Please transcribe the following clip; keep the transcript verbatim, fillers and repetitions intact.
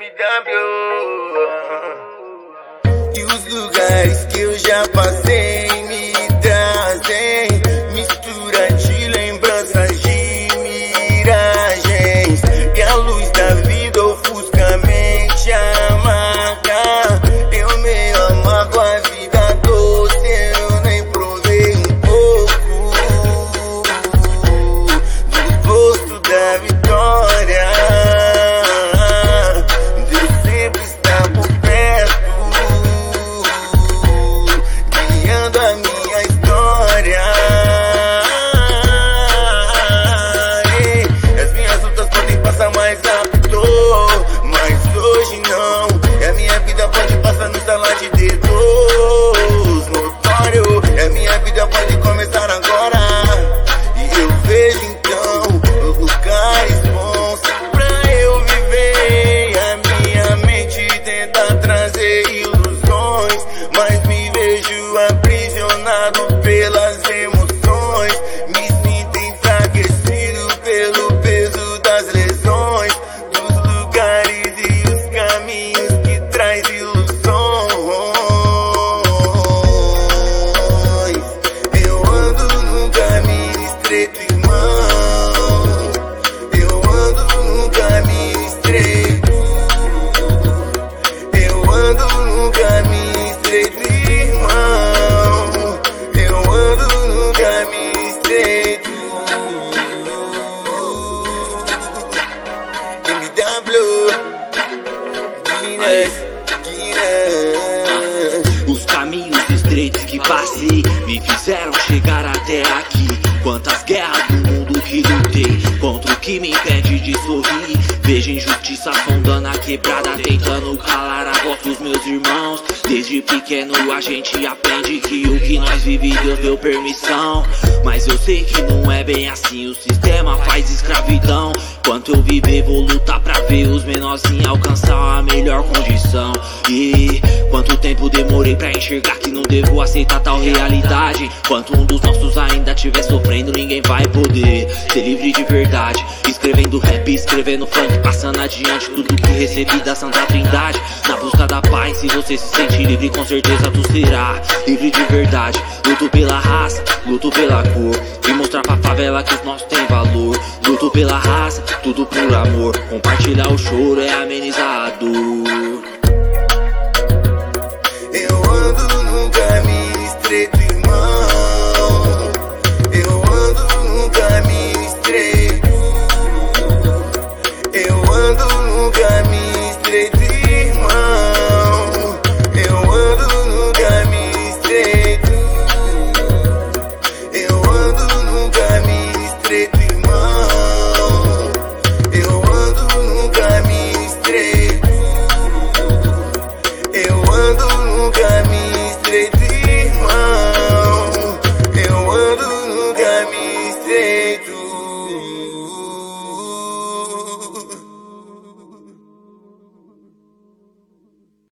E os lugares que eu já passei me trazem mistura de lembranças de miragens. E a luz da vida ofuscamente amarga. Eu me amargo a vida doce, eu nem provei um pouco do gosto da vitória. Deus sempre está por perto, guiando a minha história. E as minhas lutas podem passar mais rápido, mas hoje não. E a minha vida pode passar no estalar de dedos, notório. E a minha vida pode começar agora. E eu vejo então os lugares bons pra eu viver. E a minha mente tenta trazer ilusões, mas me vejo aprisionado pelas emoções. Me sinto enfraquecido pelo peso das lesões, dos lugares e os caminhos que traz ilusões. Eu ando num caminho estreito, irmão. Eu ando num caminho estreito. Eu ando num caminho estreito, irmão. Eu ando num caminho estreito. M W Guinness, Guinness. Os caminhos estreitos que passei me fizeram chegar até aqui. Quantas guerras do mundo que lutei contra o que me impede de sorrir. Vejo injustiça sondando a quebrada, tentando calar a voz dos meus irmãos. Desde pequeno a gente aprende que o que nós vive Deus deu permissão. Mas eu sei que não é bem assim, o sistema faz escravidão. Enquanto eu viver vou lutar pra ver os menorzinhos alcançar a melhor condição. E quanto tempo demorei pra enxergar que não devo aceitar tal realidade. Enquanto um dos nossos ainda estiver sofrendo, ninguém vai poder ser livre de verdade. Escrevendo rap, escrevendo funk, passando adiante tudo que recebi da Santa Trindade. Na busca da paz, se você se sente livre, com certeza tu será livre de verdade. Luto pela raça, luto pela cor, e mostrar pra favela que os nossos têm valor. Luto pela raça, tudo por amor, compartilhar o choro é amenizar a dor.